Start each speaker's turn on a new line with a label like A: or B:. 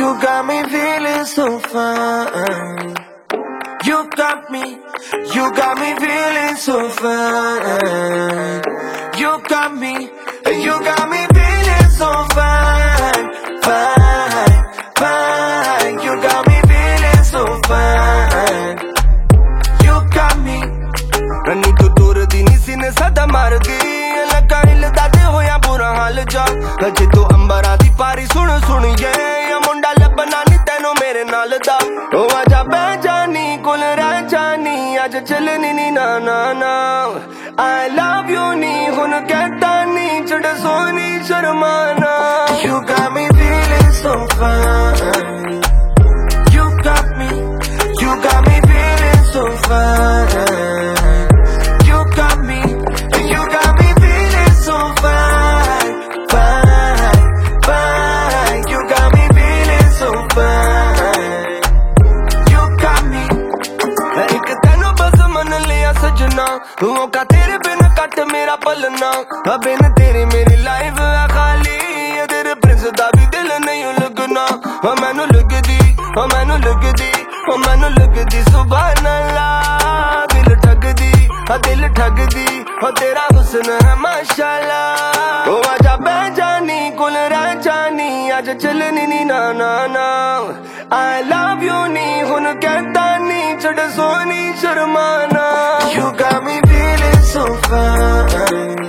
A: You got me feeling so fine. You got me feeling so fine. You got me feeling so fine, fine, fine. You got me feeling so fine. You got me. रनी तो दूर दी नीसी ने सदा मार दी लगा हिलदा ते होया बुरा हाल जा अजे तो अंबरा दी पारी सुन सुन ये मुंडा लबना नी तेनों मेरे नाल दा ओ आजा बह जानी कुल रह जानी आज चलनी नी ना ना ना I love you नी हुन कहता नी चढ़ Soni शर्माना You got me feeling so fine. You got me feeling so fine. You got me feeling so fine, fine, fine. You got me feeling so fine. You got me. एक तेनों बस मन लिया सजना वो का तेरे बिन कट मेरा पलना बिन तेरे मेरी लाइफ है खाली तेरे प्रिंस दा भी दिल नहीं लगना मैनू लगदी मैनू लगदी मैनू लगदी सुभान अल्लाह दिल ठगदी तेरा हुस्न है माशाल्लाह ओ आजा बह जानी कुल रह जानी आज चलनी नी ना ना ना I love you नी हुन कहता नी चढ़ Soni शर्माना You got me feeling so fine.